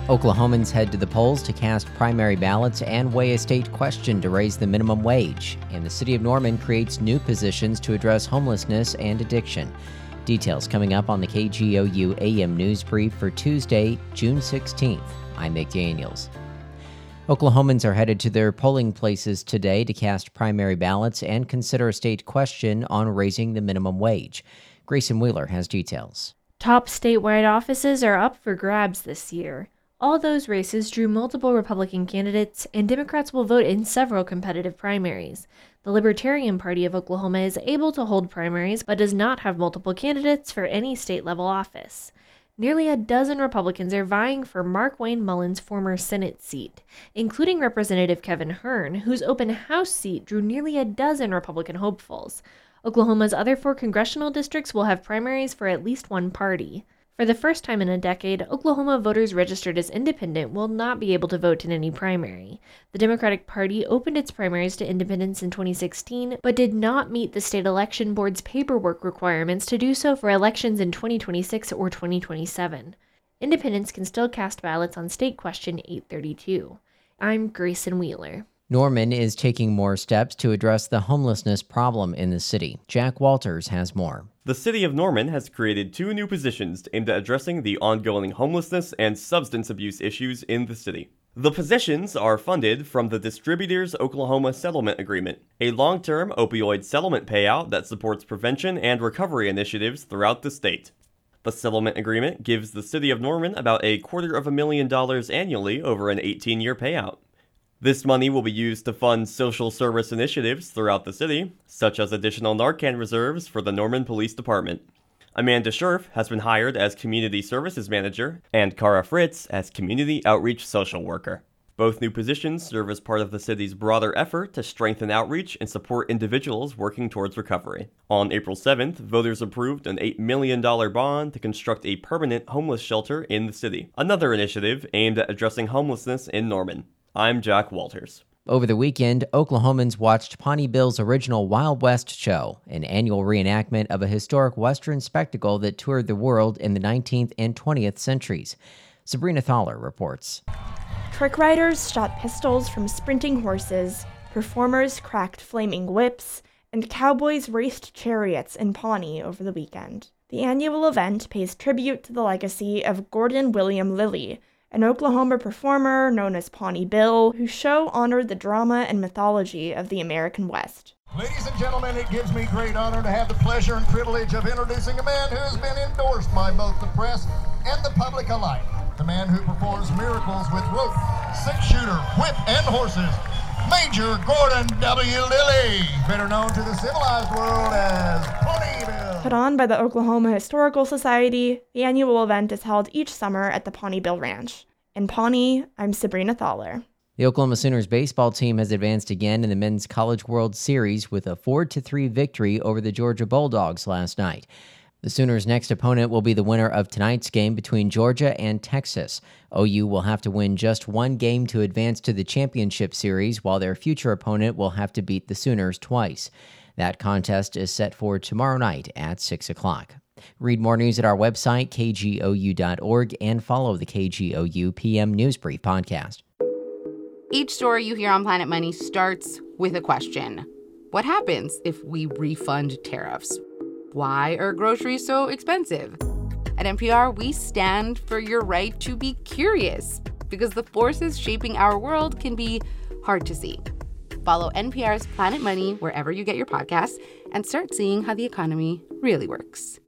Oklahomans head to the polls to cast primary ballots and weigh a state question to raise the minimum wage. And the city of Norman creates new positions to address homelessness and addiction. Details coming up on the KGOU AM News Brief for Tuesday, June 16th. I'm Mick Daniels. Oklahomans are headed to their polling places today to cast primary ballots and consider a state question on raising the minimum wage. Grayson Wheeler has details. Top statewide offices are up for grabs this year. All those races drew multiple Republican candidates, and Democrats will vote in several competitive primaries. The Libertarian Party of Oklahoma is able to hold primaries, but does not have multiple candidates for any state-level office. Nearly a dozen Republicans are vying for Mark Wayne Mullen's former Senate seat, including Representative Kevin Hern, whose open House seat drew nearly a dozen Republican hopefuls. Oklahoma's other 4 congressional districts will have primaries for at least one party. For the first time in a decade, Oklahoma voters registered as independent will not be able to vote in any primary. The Democratic Party opened its primaries to independents in 2016, but did not meet the state election board's paperwork requirements to do so for elections in 2026 or 2027. Independents can still cast ballots on State Question 832. I'm Grayson Wheeler. Norman is taking more steps to address the homelessness problem in the city. Jack Walters has more. The city of Norman has created 2 new positions aimed at addressing the ongoing homelessness and substance abuse issues in the city. The positions are funded from the Distributors Oklahoma Settlement Agreement, a long-term opioid settlement payout that supports prevention and recovery initiatives throughout the state. The settlement agreement gives the city of Norman about $250,000 annually over an 18-year payout. This money will be used to fund social service initiatives throughout the city, such as additional Narcan reserves for the Norman Police Department. Amanda Scherf has been hired as Community Services Manager, and Cara Fritz as Community Outreach Social Worker. Both new positions serve as part of the city's broader effort to strengthen outreach and support individuals working towards recovery. On April 7th, voters approved an $8 million bond to construct a permanent homeless shelter in the city, another initiative aimed at addressing homelessness in Norman. I'm Jack Walters. Over the weekend, Oklahomans watched Pawnee Bill's original Wild West show, an annual reenactment of a historic Western spectacle that toured the world in the 19th and 20th centuries. Sabrina Thaler reports. Trick riders shot pistols from sprinting horses, performers cracked flaming whips, and cowboys raced chariots in Pawnee over the weekend. The annual event pays tribute to the legacy of Gordon William Lilly, an Oklahoma performer known as Pawnee Bill, whose show honored the drama and mythology of the American West. Ladies and gentlemen, it gives me great honor to have the pleasure and privilege of introducing a man who has been endorsed by both the press and the public alike. The man who performs miracles with rope, 6-shooter, whip, and horses. Major Gordon W. Lilly, better known to the civilized world as Pawnee Bill. Put on by the Oklahoma Historical Society, the annual event is held each summer at the Pawnee Bill Ranch. In Pawnee, I'm Sabrina Thaler. The Oklahoma Sooners baseball team has advanced again in the Men's College World Series with a 4-3 victory over the Georgia Bulldogs last night. The Sooners' next opponent will be the winner of tonight's game between Georgia and Texas. OU will have to win just one game to advance to the championship series, while their future opponent will have to beat the Sooners twice. That contest is set for tomorrow night at 6 o'clock. Read more news at our website, kgou.org, and follow the KGOU PM News Brief podcast. Each story you hear on Planet Money starts with a question. What happens if we refund tariffs? Why are groceries so expensive? At NPR, we stand for your right to be curious, because the forces shaping our world can be hard to see. Follow NPR's Planet Money wherever you get your podcasts and start seeing how the economy really works.